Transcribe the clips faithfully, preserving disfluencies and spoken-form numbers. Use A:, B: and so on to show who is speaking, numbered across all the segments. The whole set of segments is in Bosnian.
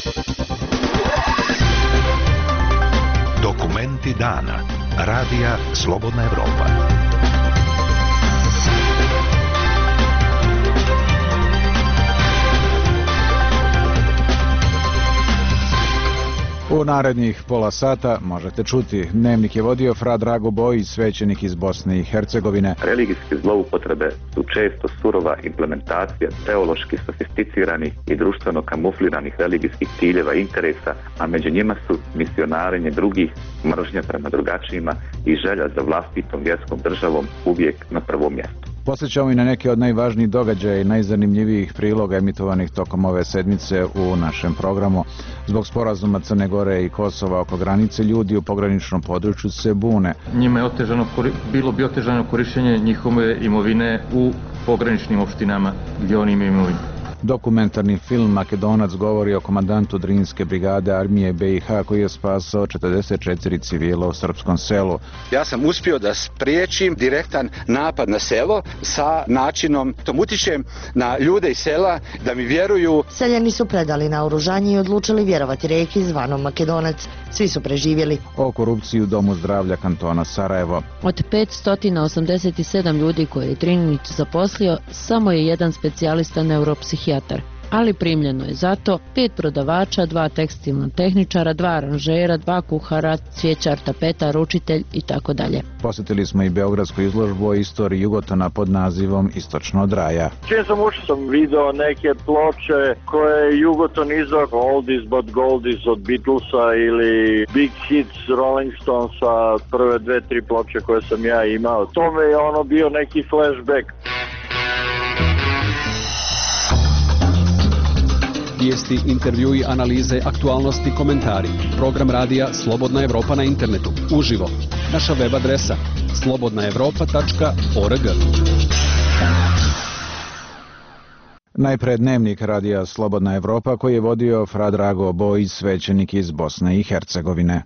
A: Dokumenti dana. Radija Slobodna Evropa.
B: U narednih pola sata možete čuti. Dnevnik je vodio fra Drago Bojić, svećenik iz Bosne i Hercegovine.
C: Religijske zloupotrebe su često surova implementacija teološki sofisticiranih i društveno kamufliranih religijskih ciljeva i interesa, a među njima su misionarenje drugih, mržnja prema drugačijima i želja za vlastitom vjerskom državom uvijek na prvom mjestu.
B: Posjećamo i na neke od najvažnijih događaja i najzanimljivijih priloga emitovanih tokom ove sedmice u našem programu. Zbog sporazuma Crne Gore i Kosova oko granice, ljudi u pograničnom području se bune.
D: Njima je otežano, bilo bi otežano korištenje njihove imovine u pograničnim opštinama gdje oni imaju imovinu.
B: Dokumentarni film Makedonac govori o komandantu Drinske brigade armije B i H koji je spasao četrdeset četiri civila u srpskom selu.
E: Ja sam uspio da spriječim direktan napad na selo sa načinom tom utičem na ljude iz sela da mi vjeruju.
F: Seljani su predali naoružanje i odlučili vjerovati reki zvanom Makedonac. Svi su preživjeli.
B: O korupciji u Domu zdravlja kantona Sarajevo.
G: Od petsto osamdeset sedam ljudi koje je Drinić zaposlio, samo je jedan specijalista neuropsihijatar. Ali primljeno je zato pet prodavača, dva tekstilna tehničara, dva aranžera, dva kuhara, cvjećar, tapeta, ručitelj i tako dalje.
B: Posjetili smo i beogradsku izložbu o istoriji Jugotona pod nazivom Istočno od raja.
H: Čim sam ušao sam video neke ploče koje je Jugoton izdao, Oldies but Goldies od Beatlesa ili Big Hits Rolling Stonesa, prve dve, tri ploče koje sam ja imao. To me je ono bio neki flashback.
I: Vijesti, intervjui, analize, aktualnosti, komentari. Program radija Slobodna Evropa na internetu. Uživo. Naša web adresa slobodna evropa tačka org.
B: Najpred dnevnik radija Slobodna Evropa koji je vodio fra Drago Bojić, svećenik iz Bosne i Hercegovine.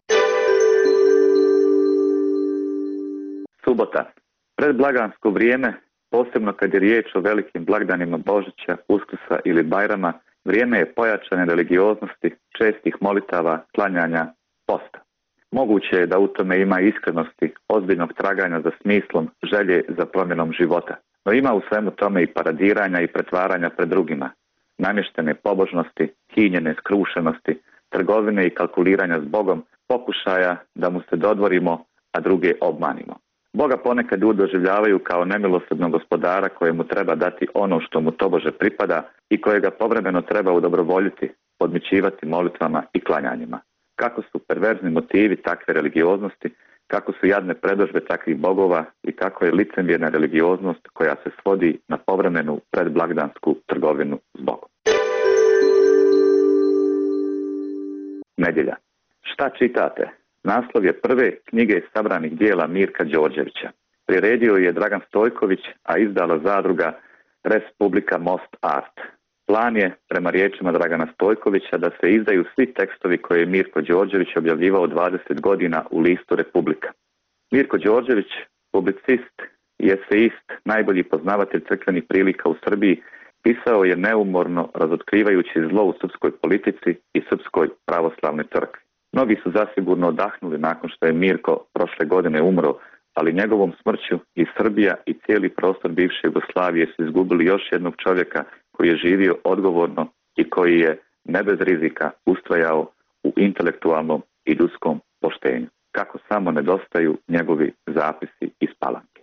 C: Subota. Predblagdansko vrijeme, posebno kad je riječ o velikim blagdanima Božića, Uskrsa ili Bajrama, vrijeme je pojačane religioznosti, čestih molitava, klanjanja, posta. Moguće je da u tome ima iskrenosti, ozbiljnog traganja za smislom, želje za promjenom života. No ima u svemu tome i paradiranja i pretvaranja pred drugima, namještene pobožnosti, hinjene skrušenosti, trgovine i kalkuliranja s Bogom, pokušaja da mu se dodvorimo, a druge obmanimo. Boga ponekad ljudi doživljavaju kao nemilosrdnog gospodara kojemu treba dati ono što mu tobože pripada i kojega povremeno treba udobrovoljiti, podmićivati molitvama i klanjanjima. Kako su perverzni motivi takve religioznosti, kako su jadne predodžbe takvih bogova i kako je licemjerna religioznost koja se svodi na povremenu predblagdansku trgovinu s Bogom. Nedjelja. Šta čitate? Naslov je prve knjige sabranih dijela Mirka Đorđevića. Priredio je Dragan Stojković, a izdala zadruga Res Publica Most Art. Plan je, prema riječima Dragana Stojkovića, da se izdaju svi tekstovi koje je Mirko Đorđević objavljivao dvadeset godina u listu Republika. Mirko Đorđević, publicist i eseist, najbolji poznavatelj crkvenih prilika u Srbiji, pisao je neumorno razotkrivajući zlo u srpskoj politici i srpskoj pravoslavnoj crkvi. Mnogi su zasigurno odahnuli nakon što je Mirko prošle godine umro, ali njegovom smrću i Srbija i cijeli prostor bivše Jugoslavije su izgubili još jednog čovjeka koji je živio odgovorno i koji je ne bez rizika ustrajao u intelektualnom i ljudskom poštenju. Kako samo nedostaju njegovi zapisi iz Palanke.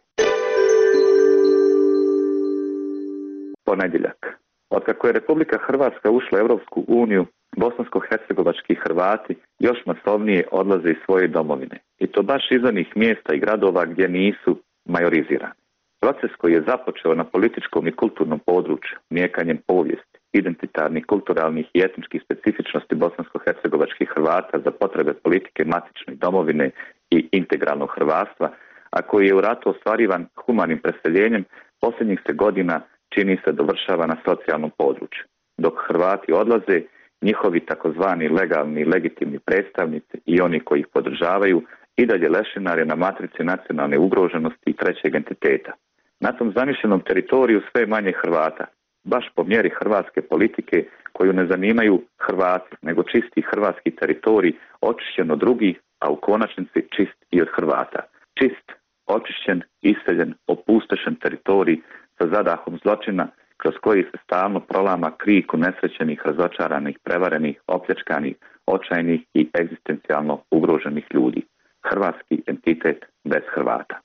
C: Ponedjeljak. Otkako je Republika Hrvatska ušla u Europsku uniju, bosansko-hercegovački Hrvati još masovnije odlaze iz svoje domovine. I to baš iz onih mjesta i gradova gdje nisu majorizirani. Proces koji je započeo na političkom i kulturnom području, mijekanjem povijesti, identitarnih, kulturalnih i etničkih specifičnosti bosansko-hercegovačkih Hrvata za potrebe politike matične domovine i integralnog hrvatstva, a koji je u ratu ostvarivan humanim preseljenjem, posljednjih se godina čini se dovršava na socijalnom području. Dok Hrvati odlaze, njihovi takozvani legalni i legitimni predstavnici i oni koji ih podržavaju i dalje lešinare na matrici nacionalne ugroženosti i trećeg entiteta. Na tom zamišljenom teritoriju sve manje Hrvata, baš po mjeri hrvatske politike koju ne zanimaju Hrvati, nego čisti hrvatski teritorij, očišćen od drugih, a u konačnici čist i od Hrvata. Čist, očišćen, iseljen, opustošen teritorij sa zadahom zločina, kroz koji se stalno prolama krik unesrećenih, razočaranih, prevarenih, opljačkanih, očajnih i egzistencijalno ugroženih ljudi. Hrvatski entitet bez Hrvata.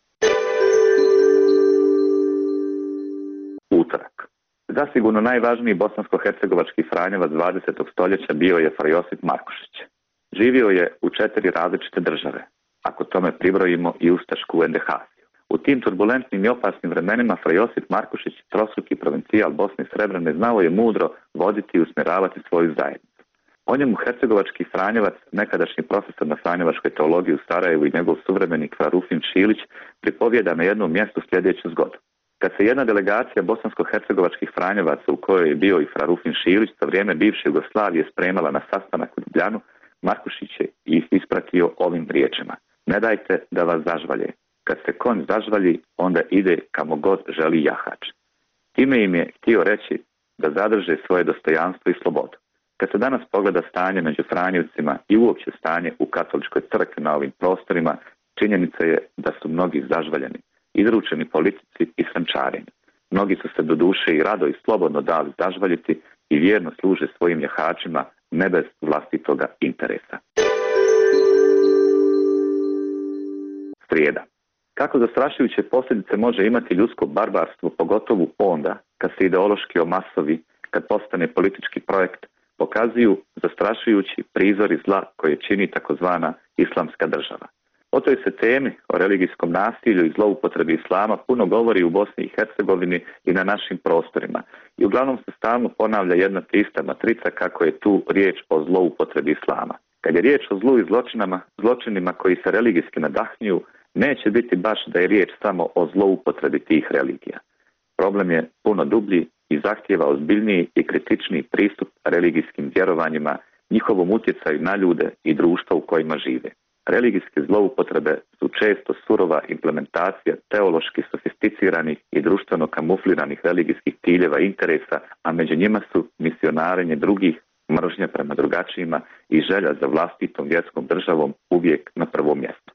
C: Utorak. Zasigurno najvažniji bosansko-hercegovački franjevac dvadesetog stoljeća bio je Fra Josip Markušić. Živio je u četiri različite države, ako tome pribrojimo i ustašku endehasiju. U tim turbulentnim i opasnim vremenima Fra Josip Markušić, trostruki provincijal Bosne i Srebrene, znao je mudro voditi i usmjeravati svoju zajednicu. O njemu hercegovački franjevac, nekadašnji profesor na franjevačkoj teologiji u Sarajevu i njegov suvremenik Rufin Šilić pripovijeda na jednom mjestu sljedeću zgodu. Kad se jedna delegacija bosansko-hercegovačkih franjevaca, u kojoj je bio i Fra Rufin Šilić, za vrijeme bivše Jugoslavije spremala na sastanak u Ljubljanu, Markušić je ispratio ovim riječima: ne dajte da vas zažvalje. Kad se konj zažvalji, onda ide kamo god želi jahač. Time im je htio reći da zadrže svoje dostojanstvo i slobodu. Kad se danas pogleda stanje među Franjevcima i uopće stanje u katoličkoj crkvi na ovim prostorima, činjenica je da su mnogi zažvaljeni, izručeni politici i strančarenju. Mnogi su se do duše i rado i slobodno dali zažvaljiti i vjerno služe svojim jahačima, ne bez vlastitoga interesa. Srijeda. Kako zastrašujuće posljedice može imati ljudsko barbarstvo, pogotovo onda kad se ideološki omasovi, kad postane politički projekt, pokazuju zastrašujući prizori zla koje čini takozvana islamska država. O toj se temi, o religijskom nasilju i zloupotrebi islama, puno govori u Bosni i Hercegovini i na našim prostorima. I uglavnom se stalno ponavlja jedna te ista matrica kako je tu riječ o zloupotrebi islama. Kad je riječ o zlu i zločinama, zločinima koji se religijski nadahnjuju, neće biti baš da je riječ samo o zloupotrebi tih religija. Problem je puno dublji i zahtijeva ozbiljniji i kritičniji pristup religijskim vjerovanjima, njihovom utjecaju na ljude i društva u kojima žive. Religijske zloupotrebe su često surova implementacija teološki sofisticiranih i društveno kamufliranih religijskih ciljeva i interesa, a među njima su misionarenje drugih, mržnja prema drugačijima i želja za vlastitom vjerskom državom uvijek na prvom mjestu.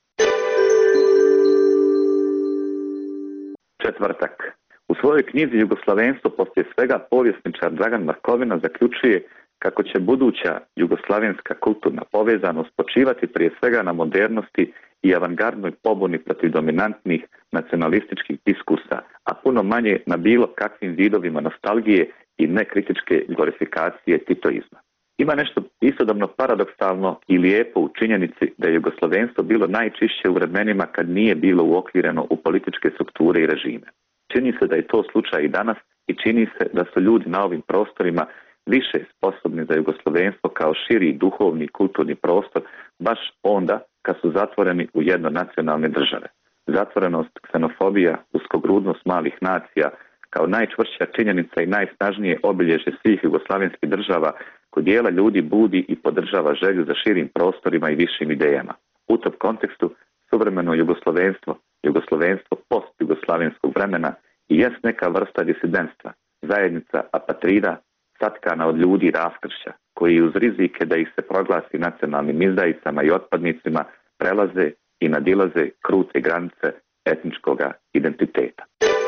C: Četvrtak. U svojoj knjizi Jugoslavenstvo poslije svega povjesničar Dragan Markovina zaključuje kako će buduća jugoslavenska kulturna povezanost počivati prije svega na modernosti i avangardnoj pobuni protiv dominantnih nacionalističkih diskursa, a puno manje na bilo kakvim vidovima nostalgije i nekritičke glorifikacije titoizma. Ima nešto istodobno paradoksalno i lijepo u činjenici da je jugoslavenstvo bilo najčišće u vremenima kad nije bilo uokvireno u političke strukture i režime. Čini se da je to slučaj i danas i čini se da su ljudi na ovim prostorima više sposobni za jugoslovenstvo kao širi duhovni kulturni prostor baš onda kad su zatvoreni u jednonacionalne države. Zatvorenost, ksenofobija, uskogrudnost malih nacija kao najčvršća činjenica i najsnažnije obilježje svih jugoslavenskih država kod dijela ljudi budi i podržava želju za širim prostorima i višim idejama. U tom kontekstu suvremeno jugoslovenstvo, jugoslovenstvo post-jugoslavenskog vremena i jest neka vrsta disidentstva, zajednica apatrida satkana od ljudi raskršća, koji uz rizike da ih se proglasi nacionalnim izdajicama i otpadnicima prelaze i nadilaze krute granice etničkog identiteta.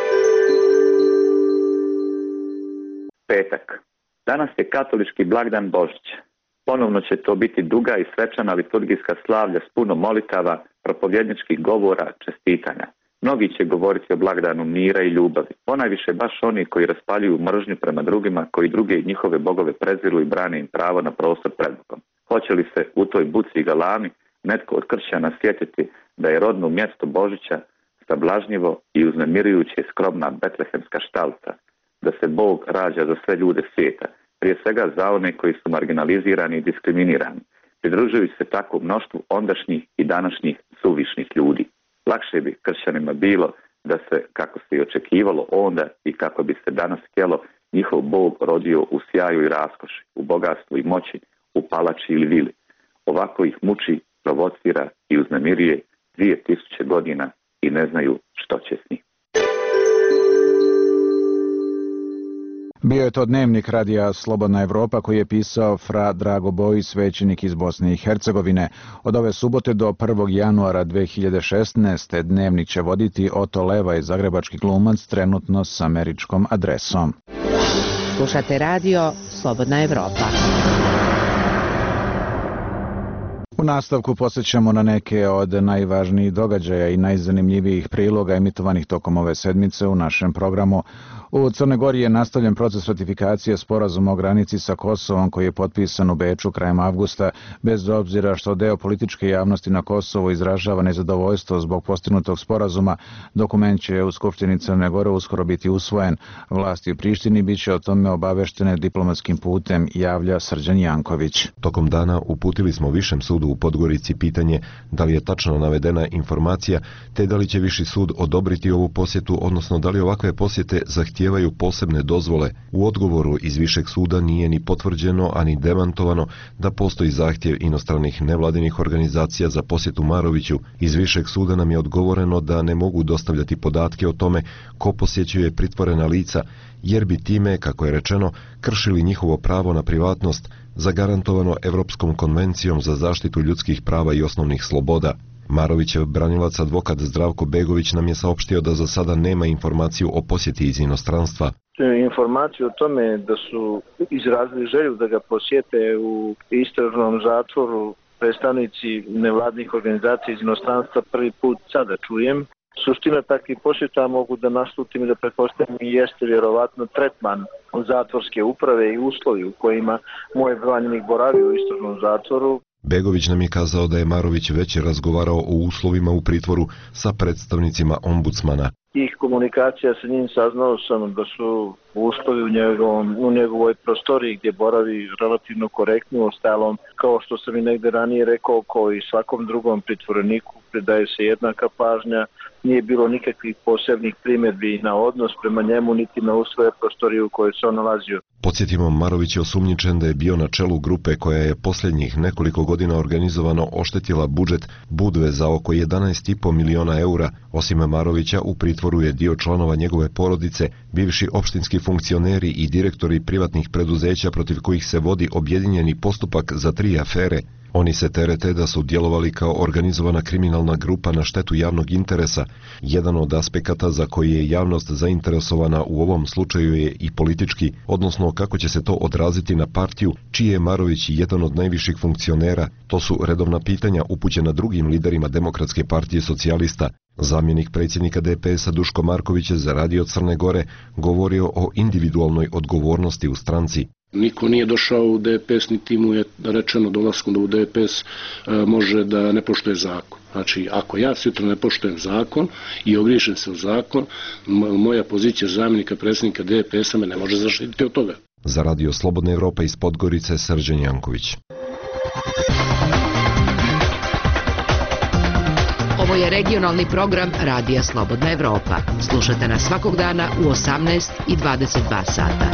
C: Petak. Danas je katolički blagdan Božić. Ponovno će to biti duga i svečana liturgijska slavlja s puno molitava, propovjedničkih govora, čestitanja. Mnogi će govoriti o blagdanu mira i ljubavi, ponajviše baš oni koji raspaljuju mržnju prema drugima, koji druge i njihove bogove preziru i brane im pravo na prostor pred Bogom. Hoće li se u toj buci i galami netko od kršćana sjetiti da je rodno mjesto Božića sablažnjivo i uznemirujuće skromna betlehemska štalca, da se Bog rađa za sve ljude svijeta, prije svega za one koji su marginalizirani i diskriminirani, pridružujući se tako mnoštvu ondašnjih i današnjih suvišnih ljudi. Lakše bi kršćanima bilo da se, kako se i očekivalo onda i kako bi se danas htjelo, njihov Bog rodio u sjaju i raskoši, u bogatstvu i moći, u palači ili vili. Ovako ih muči, provocira i uznemiruje dvije tisuće godina i ne znaju što će s njim.
B: Bio je to dnevnik radija Slobodna Evropa koji je pisao Fra Drago Bojić, svećenik iz Bosne i Hercegovine. Od ove subote do prvog januara dve hiljade šesnaeste. dnevnik će voditi Oto Levaj, zagrebački glumac, trenutno s američkom adresom.
J: Slušate radio Slobodna Evropa.
B: U nastavku posjećamo na neke od najvažnijih događaja i najzanimljivijih priloga emitovanih tokom ove sedmice u našem programu. U Crnoj Gori je nastavljen proces ratifikacije sporazuma o granici sa Kosovom koji je potpisan u Beču krajem avgusta, bez obzira što deo političke javnosti na Kosovu izražava nezadovoljstvo zbog postignutog sporazuma. Dokument će u Skupštini Crne Gore uskoro biti usvojen. Vlasti u Prištini bit će o tome obaveštene diplomatskim putem, javlja Srđan Janković.
K: Tokom dana uputili smo Višem sudu u Podgorici pitanje da li je tačno navedena informacija, te da li će Viši sud odobriti ovu posjetu, odnosno da li ovakve posjete zahtijevaju posebne dozvole. U odgovoru iz Višeg suda nije ni potvrđeno, ani demantovano da postoji zahtjev inostranih nevladinih organizacija za posjetu Maroviću. Iz Višeg suda nam je odgovoreno da ne mogu dostavljati podatke o tome ko posjećuje pritvorena lica, jer bi time, kako je rečeno, kršili njihovo pravo na privatnost, zagarantovano Evropskom konvencijom za zaštitu ljudskih prava i osnovnih sloboda. Marovićev branilac advokat Zdravko Begović nam je saopštio da za sada nema informaciju o posjeti iz inostranstva.
L: Informaciju o tome da su izrazili želju da ga posjete u istražnom zatvoru predstavnici nevladnih organizacija iz inostranstva prvi put sada čujem. Suština takvih posjeta mogu da naslutim i da pretpostavim i jeste vjerovatno tretman zatvorske uprave i uslovi u kojima moj branjenik boravi u istražnom zatvoru.
K: Begović nam je kazao da je Marović već razgovarao o uslovima u pritvoru sa predstavnicima ombudsmana.
L: Tih komunikacija sa njim saznao sam da su uslovi u, njegovom, u njegovoj prostoriji gdje boravi relativno korektno, ostalom, kao što sam i negde ranije rekao, kao i svakom drugom pritvoreniku predaje se jednaka pažnja, nije bilo nikakvih posebnih primjedbi na odnos prema njemu niti na uslove prostorije u kojoj se on nalazio.
K: Podsjetimo, Marović je osumnjičen da je bio na čelu grupe koja je posljednjih nekoliko godina organizovano oštetila budžet Budve za oko jedanaest i po miliona eura. Osim Marovića, u pritvoru je dio članova njegove porodice, bivši opštinski funkcioneri i direktori privatnih preduzeća protiv kojih se vodi objedinjeni postupak za tri afere. Oni se terete da su djelovali kao organizovana kriminalna grupa na štetu javnog interesa. Jedan od aspekata za koji je javnost zainteresovana u ovom slučaju je i politički, odnosno kako će se to odraziti na partiju, čiji je Marović jedan od najviših funkcionera. To su redovna pitanja upućena drugim liderima Demokratske partije socijalista. Zamjenik predsjednika D P S-a Duško Marković je za Radio Crne Gore govorio o individualnoj odgovornosti u stranci.
M: Niko nije došao u D P S, niti mu je rečeno dolaskom da u D P S može da ne poštuje zakon. Znači, ako ja sutra ne poštujem zakon i ogriješim se u zakon, moja pozicija zamjenika predsjednika D P S-a me ne može zaštititi od toga.
K: Za Radio Slobodna Evropa iz Podgorice, Srđan Janković.
J: Ovo je regionalni program Radija Slobodna Evropa. Slušate nas svakog dana u osamnaest i dvadeset dva sata.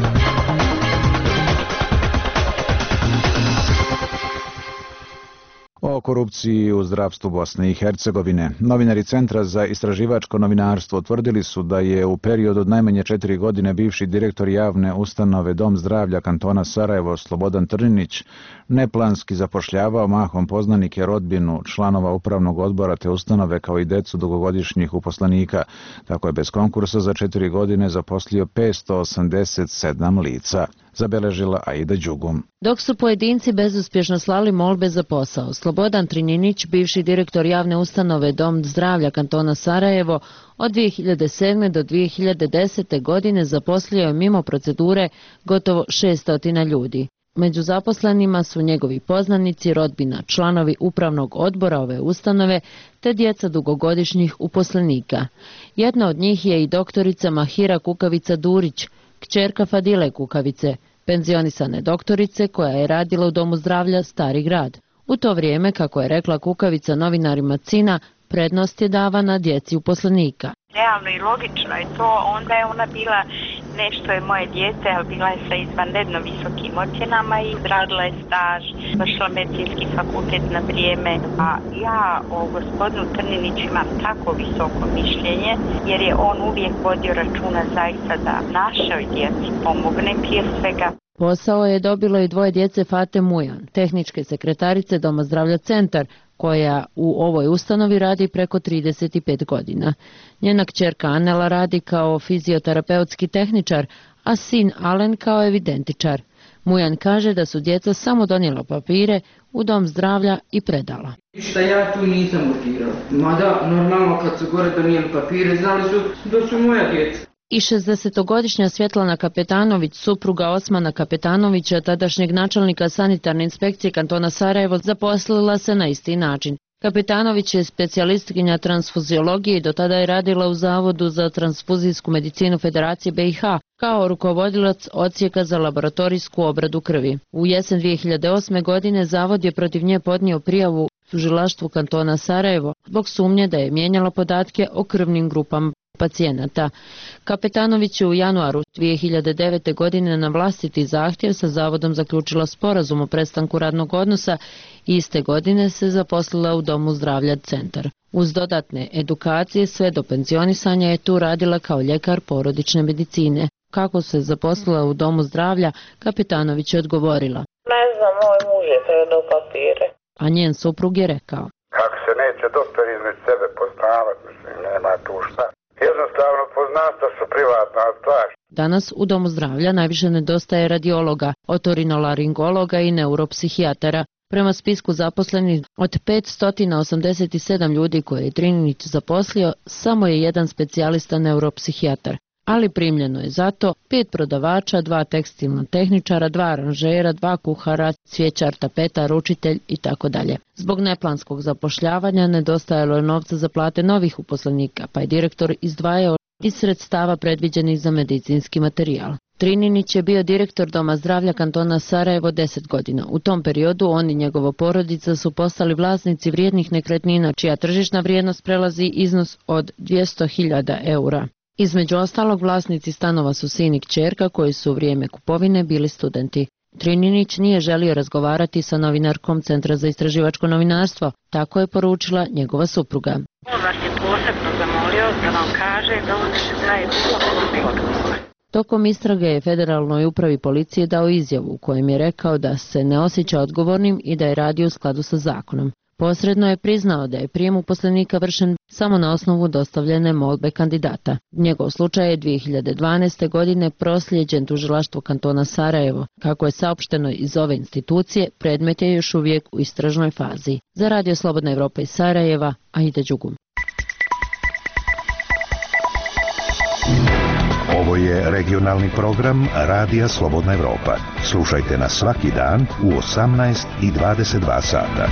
B: O korupciji u zdravstvu Bosne i Hercegovine. Novinari Centra za istraživačko novinarstvo utvrdili su da je u periodu od najmanje četiri godine bivši direktor javne ustanove Dom zdravlja kantona Sarajevo Slobodan Trninić neplanski zapošljavao mahom poznanike, rodbinu, članova upravnog odbora te ustanove kao i decu dugogodišnjih uposlenika. Tako je bez konkursa za četiri godine zaposlio petsto osamdeset sedam lica. Zabeležila Aida Đugum.
G: Dok su pojedinci bezuspješno slali molbe za posao, Slobodan Trninić, bivši direktor javne ustanove Dom zdravlja kantona Sarajevo, od dvije hiljade sedme. do dvije hiljade desete. godine zaposlio je mimo procedure gotovo šessto ljudi. Među zaposlenima su njegovi poznanici, rodbina, članovi upravnog odbora ove ustanove te djeca dugogodišnjih uposlenika. Jedna od njih je i doktorica Mahira Kukavica-Durić, kćerka Fadile Kukavice, penzionisane doktorice koja je radila u Domu zdravlja Stari grad. U to vrijeme, kako je rekla Kukavica novinarima C I N-a, prednost je davana djeci uposlenika.
N: Realno i logično je to, onda je ona bila Nešto je moje dijete, ali bila je sa izvanredno visokim ocjenama i radila je staž, završila medicinski fakultet na vrijeme. A ja o gospodinu Trniniću imam tako visoko mišljenje, jer je on uvijek vodio računa zaista da našoj djeci pomogne prije svega.
G: Posao je dobilo i dvoje djece Fate Mujan, tehničke sekretarice Doma zdravlja Centar, koja u ovoj ustanovi radi preko trideset pet godina. Njena kćerka Anela radi kao fizioterapeutski tehničar, a sin Alen kao evidentičar. Mujan kaže da su djeca samo donijela papire u Dom zdravlja i predala.
O: Šta ja tu nisam urgirala. Mada, normalno kad su gore donijeli papire, znali su da su moja djeca.
G: I šezdesetogodišnja Svjetlana Kapetanović, supruga Osmana Kapetanovića, tadašnjeg načelnika sanitarne inspekcije kantona Sarajevo, zaposlila se na isti način. Kapetanović je specijalistkinja transfuziologije i do tada je radila u Zavodu za transfuzijsku medicinu Federacije B i H kao rukovodilac odsjeka za laboratorijsku obradu krvi. U jesen dvije hiljade osme. godine Zavod je protiv nje podnio prijavu tužilaštvu kantona Sarajevo zbog sumnje da je mijenjala podatke o krvnim grupama pacijenata. Kapetanović je u januaru dvije hiljade devete. godine na vlastiti zahtjev sa Zavodom zaključila sporazum o prestanku radnog odnosa i iste godine se zaposlila u Domu zdravlja Centar. Uz dodatne edukacije sve do penzionisanja je tu radila kao ljekar porodične medicine. Kako se zaposlila u Domu zdravlja, Kapetanović je odgovorila.
P: Ne znam, moj muž je predao papire.
G: A njen suprug je rekao.
Q: Kako se neće doktor između sebe poznavati, mislim, nema tu šta. Jednostavno poznanstva su privatna stvar.
G: Danas u Domu zdravlja najviše nedostaje radiologa, otorinolaringologa i neuropsihijatara. Prema spisku zaposlenih od petsto osamdeset sedam ljudi koje je Trininić zaposlio, samo je jedan specijalista neuropsihijatar. Ali primljeno je zato pet prodavača, dva tekstilna tehničara, dva aranžera, dva kuhara, cvjećar, tapeta, ručitelj i tako dalje. Zbog neplanskog zapošljavanja nedostajalo je novca za plate novih uposlenika, pa je direktor izdvajao iz sredstava predviđenih za medicinski materijal. Trininić je bio direktor Doma zdravlja kantona Sarajevo deset godina. U tom periodu on i njegova porodica su postali vlasnici vrijednih nekretnina, čija tržišna vrijednost prelazi iznos od dvjesto hiljada eura. Između ostalog, vlasnici stanova su sin i kćerka koji su u vrijeme kupovine bili studenti. Trininić nije želio razgovarati sa novinarkom Centra za istraživačko novinarstvo, tako je poručila njegova supruga.
N: On vas je posebno zamolio da vam kaže da on se daje bilo kome odgovor.
G: Tokom istrage je Federalnoj upravi policije dao izjavu u kojem je rekao da se ne osjeća odgovornim i da je radio u skladu sa zakonom. Posredno je priznao da je prijem uposlenika vršen samo na osnovu dostavljene molbe kandidata. Njegov slučaj je dvije hiljade dvanaeste. godine proslijeđen tužilaštvu kantona Sarajevo. Kako je saopšteno iz ove institucije, predmet je još uvijek u istražnoj fazi. Za Radio Slobodna Evropa iz Sarajeva, Aida Đugum.
A: Ovo je regionalni program Radija Slobodna Evropa. Slušajte nas svaki dan u osamnaest i dvadeset dva sata.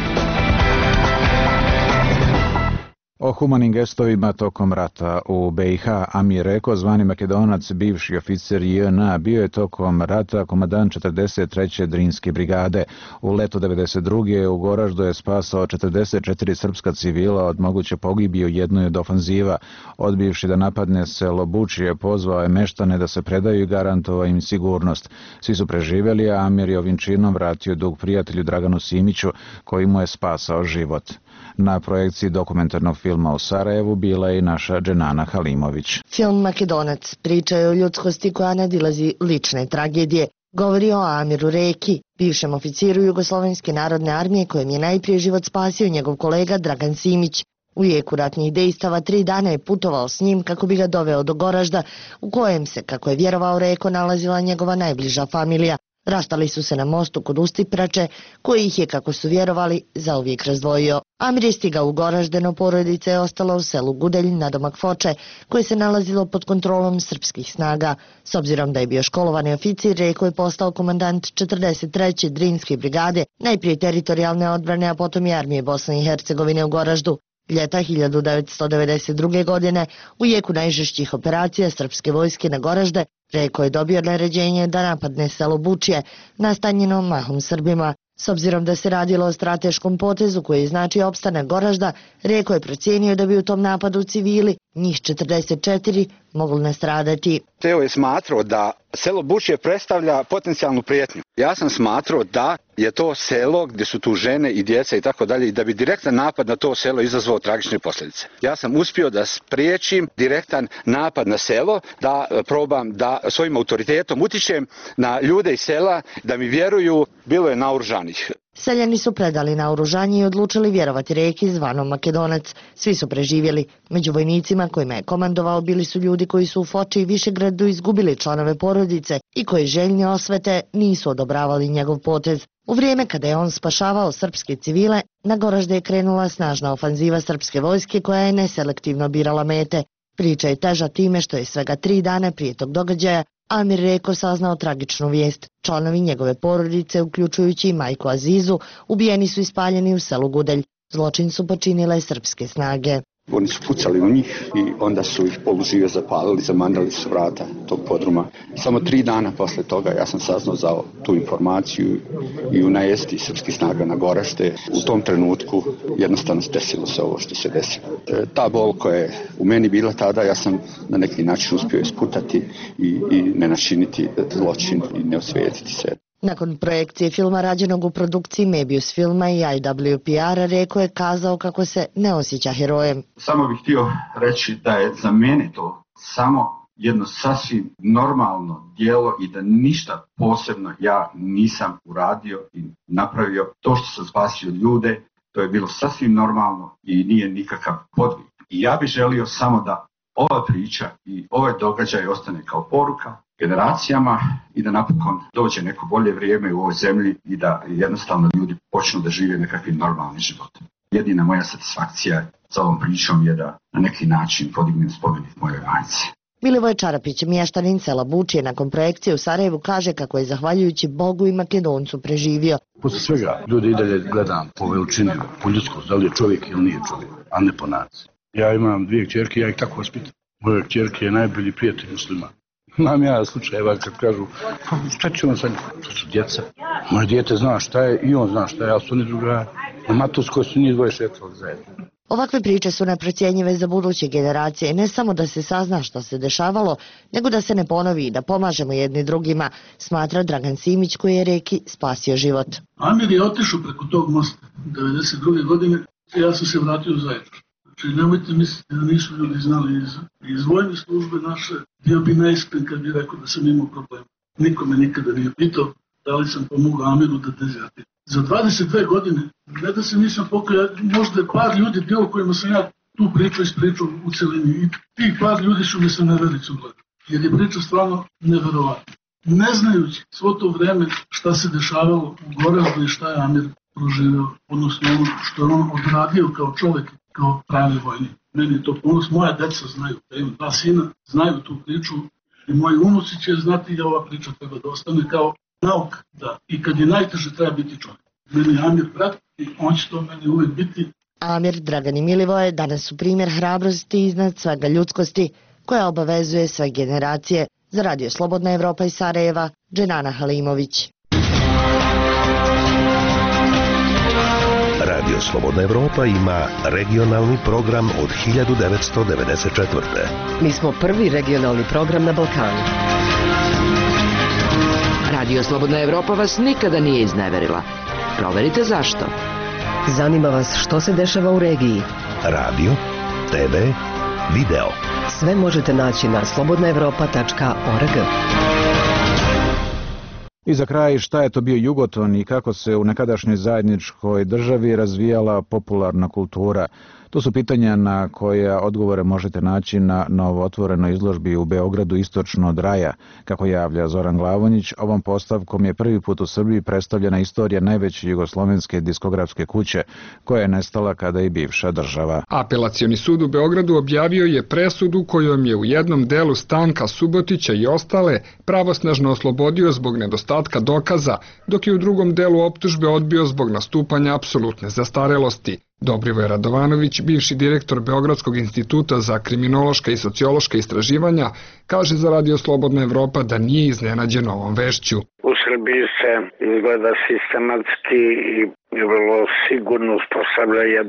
B: O humanim gestovima tokom rata u B i H Amir Reko, zvani Makedonac, bivši oficer J N A, bio je tokom rata komandant četrdeset treće Drinske brigade. U letu devedeset druge u Goraždu je spasao četrdeset četiri srpska civila od moguće pogibije u jednoj od ofanziva. Odbivši da napadne selo Bučije, pozvao je meštane da se predaju i garantovao im sigurnost. Svi su preživjeli, a Amir je ovim činom vratio dug prijatelju Draganu Simiću, koji mu je spasao život. Na projekciji dokumentarnog filma u Sarajevu bila je i naša Dženana Halimović.
F: Film Makedonac priča je o ljudskosti koja nadilazi lične tragedije. Govori o Amiru Reki, bivšem oficiru Jugoslovenske narodne armije kojem je najprije život spasio njegov kolega Dragan Simić. U jeku ratnih dejstava tri dana je putovao s njim kako bi ga doveo do Goražda, u kojem se, kako je vjerovao Reko, nalazila njegova najbliža familija. Rastali su se na mostu kod Ustiprače, koji ih je, kako su vjerovali, zauvijek razdvojio. Amir je stigao u Goraždeno, porodica je ostala u selu Gudelj, nadomak Foče, koje se nalazilo pod kontrolom srpskih snaga. S obzirom da je bio školovani oficir, Reko je postao komandant četrdeset treće Drinske brigade, najprije teritorijalne odbrane, a potom i armije Bosne i Hercegovine u Goraždu. Ljeta hiljadu devetsto devedeset druge. godine, u jeku najžešćih operacija srpske vojske na Goražde, Reko je dobio naređenje da napadne selo Bučije, nastanjeno mahom Srbima. S obzirom da se radilo o strateškom potezu koji znači opstanak Goražda, Reko je procijenio da bi u tom napadu civili, njih četrdeset četiri, mogli nastradati.
E: Teo je smatrao da selo Bučje predstavlja potencijalnu prijetnju. Ja sam smatrao da je to selo gdje su tu žene i djeca i tako dalje i da bi direktan napad na to selo izazvao tragične posljedice. Ja sam uspio da spriječim direktan napad na selo, da probam da svojim autoritetom utičem na ljude iz sela da mi vjeruju, bilo je naoružanih.
F: Seljani su predali naoružanje i odlučili vjerovati Reki zvanom Makedonac. Svi su preživjeli. Među vojnicima kojima je komandovao bili su ljudi koji su u Foči i Višegradu izgubili članove porodice i koji željni osvete nisu odobravali njegov potez. U vrijeme kada je on spašavao srpske civile, na Goražde je krenula snažna ofanziva srpske vojske koja je neselektivno birala mete. Priča je teža time što je svega tri dana prije tog događaja Amir Reko saznao tragičnu vijest. Članovi njegove porodice, uključujući i majku Azizu, ubijeni su i spaljeni u selu Gudelj. Zločin su počinile srpske snage.
R: Oni su pucali u njih i onda su ih polužive zapalili, zamandali su vrata tog podruma. Samo tri dana posle toga ja sam saznao za tu informaciju i u najesti srpskih snaga na Goražde. U tom trenutku jednostavno desilo se ovo što se desilo. E, ta bol koja je u meni bila tada, ja sam na neki način uspio isputati i, i ne načiniti zločin i ne osvijetiti se.
F: Nakon projekcije filma rađenog u produkciji Mebius filma i I W P R-a, Reko je kazao kako se ne osjeća herojem.
S: Samo bih htio reći da je za mene to samo jedno sasvim normalno djelo i da ništa posebno ja nisam uradio i napravio. To što sam spasio ljude, to je bilo sasvim normalno i nije nikakav podvig. I ja bih želio samo da ova priča i ovaj događaj ostane kao poruka generacijama i da napokon dođe neko bolje vrijeme u ovoj zemlji i da jednostavno ljudi počnu da žive nekakvim normalnim životom. Jedina moja satisfakcija sa ovom pričom je da na neki način podignem spomenik moje majci.
F: Milivoj Čarapić, mještanin sela Bučje, nakon projekcije u Sarajevu kaže kako je zahvaljujući Bogu i Makedoncu preživio.
M: Posle svega ljudi i dalje gledam po veličini, po ljudskost, da li je čovjek ili nije čovjek, a ne po naciji. Ja imam dvije kćerke, ja ih tako vaspitam. Moja kćerke je najbolji prijatelj muslima. Imam ja slučajeva kad kažu, pa šta će on sad, to su djeca. Moje dijete zna šta je i on zna šta je, ali su oni drugari. Na Matovskoj su njih dvoje šetali zajedno.
F: Ovakve priče su neprocjenjive za buduće generacije, ne samo da se sazna što se dešavalo, nego da se ne ponovi i da pomažemo jedni drugima, smatra Dragan Simić koji je Reki spasio život.
T: Amir je otišao preko tog mosta devedeset druge godine i ja sam se vratio u Zaječar. Znači, nemojte misliti da nisu ljudi znali iz, iz vojne službe naše, bio bi neiskren kad bi rekao da sam imao problema. Niko me nikada nije pitao da li sam pomogao Amiru da dezertira. Za dvadeset dve godine, ne da se nisam pokajao, možda je par ljudi bilo kojima sam ja tu priču ispričao u celini i tih par ljudi su mi se nevericu gledali. Jer je priča stvarno neverovatna. Ne znajući svo to vreme šta se dešavalo u Goraždu i šta je Amir proživio, odnosno ono što je on odradio kao čovjek, kao pravi vojnik. Meni je to ponos, moja deca znaju, da imam dva sina, znaju tu priču i moji unuci će znati da ova priča treba da ostane kao nauka, da i kad je najteže treba biti čovjek. Meni je Amir brat i on će to meni uvijek biti.
F: Amir, Dragan i Milivoje danas su primjer hrabrosti i iznad svega ljudskosti koja obavezuje sve generacije. Za Radio Slobodna Evropa iz Sarajeva, Dženana Halimović.
A: Radio Slobodna Evropa ima regionalni program od hiljadu devetsto devedeset četvrte.
J: Mi smo prvi regionalni program na Balkanu. Radio Slobodna Evropa vas nikada nije izneverila. Proverite zašto. Zanima vas što se dešava u regiji.
A: Radio, te ve, video.
J: Sve možete naći na slobodna evropa tačka org.
B: I za kraj, šta je to bio Jugoton i kako se u nekadašnjoj zajedničkoj državi razvijala popularna kultura? To su pitanja na koja odgovore možete naći na novootvorenoj izložbi u Beogradu istočno od Raja. Kako javlja Zoran Glavonjić, ovom postavkom je prvi put u Srbiji predstavljena istorija najveće jugoslovenske diskografske kuće, koja je nestala kada je bivša država.
U: Apelacioni sud u Beogradu objavio je presudu kojom je u jednom delu Stanka Subotića i ostale pravosnažno oslobodio zbog nedostatka dokaza, dok je u drugom delu optužbe odbio zbog nastupanja apsolutne zastarelosti. Dobrivoje Radovanović, bivši direktor Beogradskog instituta za kriminološka i sociološka istraživanja, kaže za Radio Slobodna Evropa da nije iznenađen ovom vešću.
Q: U Srbiji se izgleda sistematski i vrlo sigurno uspostavlja jedna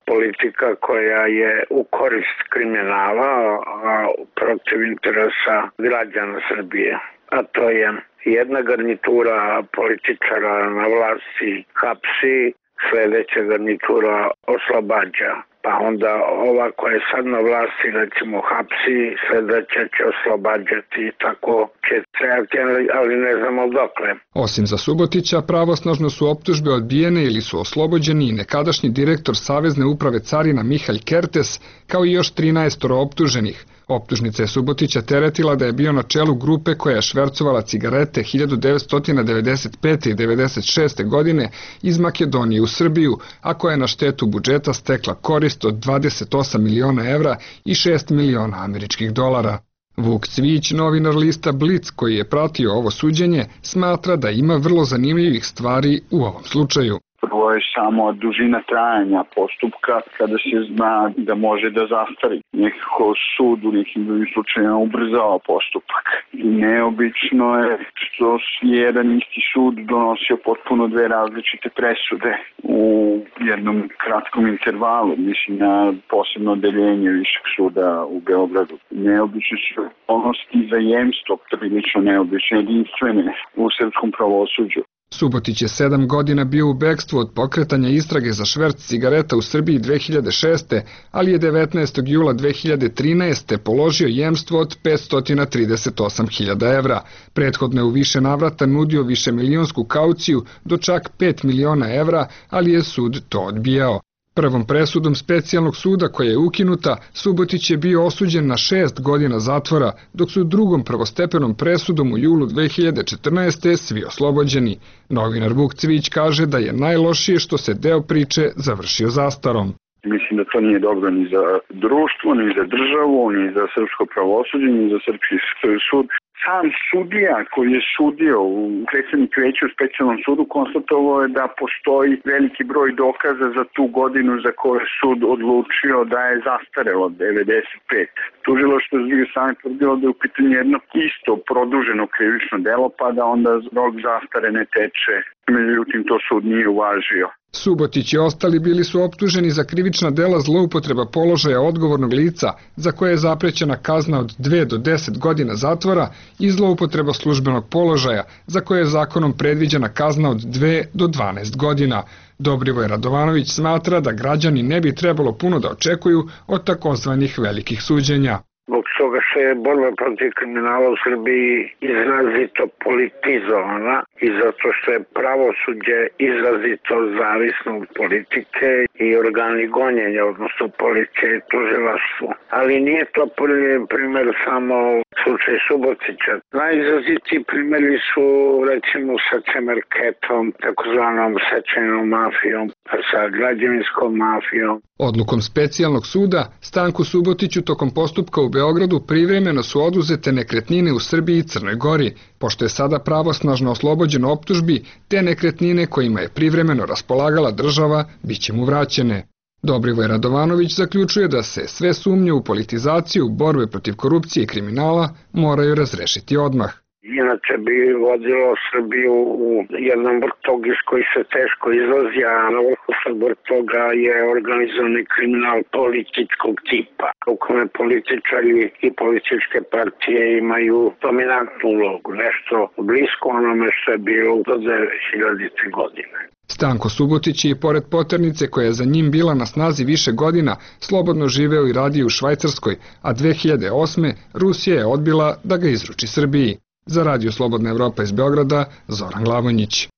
D: politika koja je u korist kriminala, a protiv interesa građana Srbije. A to je jedna garnitura političara na vlasti hapsi, sledeća garnitura oslobađa. Pa onda ova koja je sad na vlasti, recimo hapsi, sledeća će oslobađati, tako će trajati, ali ne znamo dokle.
U: Osim za Subotića, pravosnažno su optužbe odbijene ili su oslobođeni i nekadašnji direktor Savezne uprave carina Mihalj Kertes, kao i još trinaest optuženih. Optužnica je Subotića teretila da je bio na čelu grupe koja je švercovala cigarete hiljadu devetsto devedeset pete. i devedeset šeste. godine iz Makedonije u Srbiju, a koja je na štetu budžeta stekla korist od dvadeset osam miliona evra i šest miliona američkih dolara. Vuk Cvić, novinar lista Blic koji je pratio ovo suđenje, smatra da ima vrlo zanimljivih stvari u ovom slučaju.
V: Prvo je samo dužina trajanja postupka kada se zna da može da zastari. Nekako sud u nekim drugim slučajima ubrzao postupak. I neobično je što je jedan isti sud donosio potpuno dve različite presude u jednom kratkom intervalu, mislim na posebno odeljenje Višeg suda u Beogradu. Neobično su okolnosti za jemstvo prilično neobične, jedinstvene u srpskom pravosuđu.
U: Subotić je sedam godina bio u bekstvu od pokretanja istrage za šverc cigareta u Srbiji dve hiljade šeste. ali je devetnaestog jula dve hiljade trinaeste. položio jemstvo od petsto trideset osam hiljada evra. Prethodno je u više navrata nudio višemilionsku kauciju do čak pet miliona evra, ali je sud to odbijao. Prvom presudom specijalnog suda koja je ukinuta, Subotić je bio osuđen na šest godina zatvora, dok su drugom prvostepenom presudom u julu dve hiljade četrnaeste. svi oslobođeni. Novinar Vuk Cvić kaže da je najlošije što se deo priče završio zastarom.
V: Mislim da to nije dobro ni za društvo, ni za državu, ni za srpsko pravosuđe, ni za srpski sud. Sam sudija koji je sudio u predsjednik veća u specijalnom sudu konstatovao je da postoji veliki broj dokaza za tu godinu za koju je sud odlučio da je zastarelo devedeset pet. Tužilaštvo s druge strane tvrdilo da je u pitanju jedno isto produženo krivično delo, pa da onda rok zastare ne teče. Međutim, to sud nije uvažio.
U: Subotić i ostali bili su optuženi za krivična dela zloupotreba položaja odgovornog lica, za koje je zaprećena kazna od dve do deset godina zatvora, i zloupotreba službenog položaja, za koje je zakonom predviđena kazna od dve do dvanaest godina. Dobrivoj Radovanović smatra da građani ne bi trebalo puno da očekuju od takozvanih velikih suđenja.
D: Zbog toga što je borba protiv kriminala u Srbiji izrazito politizovana i zato što je pravosuđe izrazito zavisno od politike i organi gonjenja, odnosno policije i tužilaštvo. Ali nije to prvi primer samo slučaj Subotića. Najizrazitiji primjeri su recimo sa Cemerketom, takozvanom sečajnom mafijom, sa građevinskom mafijom.
U: Odlukom specijalnog suda, Stanku Subotiću tokom postupka u Beogradu privremeno su oduzete nekretnine u Srbiji i Crnoj Gori, pošto je sada pravosnažno oslobođen optužbi, te nekretnine kojima je privremeno raspolagala država biće mu vraćene. Dobrivoj Radovanović zaključuje da se sve sumnje u politizaciju borbe protiv korupcije i kriminala moraju razrešiti odmah.
D: Inače bi vodilo Srbiju u jednom vrtog iz koji se teško izlazi, a na vrhu sad vrtoga je organizovani kriminal političkog tipa, u kome političari i političke partije imaju dominantnu ulogu, nešto blisko onome što je bilo do dve hiljadite. godine.
U: Stanko Subotić je i pored poternice koja je za njim bila na snazi više godina, slobodno živeo i radio u Švajcarskoj, a dve hiljade osme. Rusija je odbila da ga izruči Srbiji. Za Radio Slobodna Evropa iz Beograda, Zoran Glavonjić.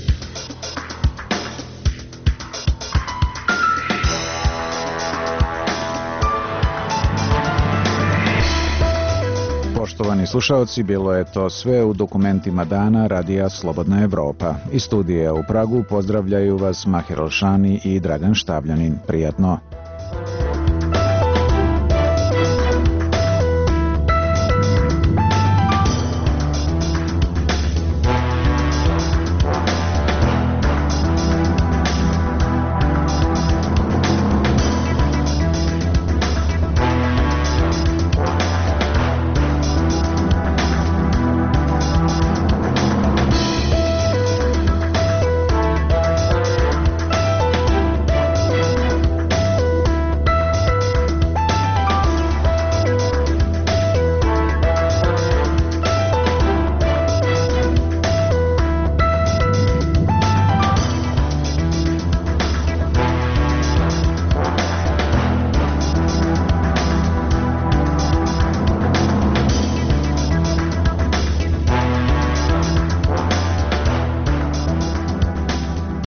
B: Poštovani slušalci, bilo je to sve u dokumentima dana Radija Slobodna Evropa. Iz studija u Pragu pozdravljaju vas Mahir Alšani i Dragan Štabljanin. Prijatno.